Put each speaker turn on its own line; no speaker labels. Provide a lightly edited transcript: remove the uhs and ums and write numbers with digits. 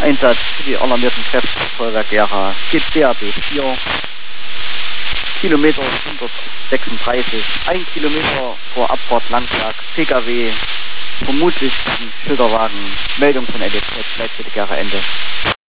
Einsatz für die alarmierten Kräfte des Feuerwerk Gera geht DAB 4, Kilometer 136, 1 Kilometer vor Abfahrt Langberg, PKW, vermutlich ein Schilderwagen, Meldung von LDZ, Leitstelle Gera Ende.